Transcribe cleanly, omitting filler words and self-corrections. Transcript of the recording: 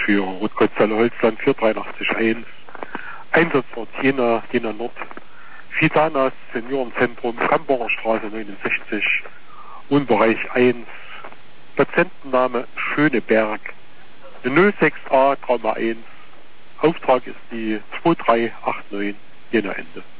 für Rotkreuzhalle Holzland 483-1. Einsatzort Jena Nord. Fitanas Seniorenzentrum, Kambacher Straße 69, Wohnbereich 1, Patientenname Schöneberg, 06a Trauma 1, Auftrag ist die 2389 Jena Ende.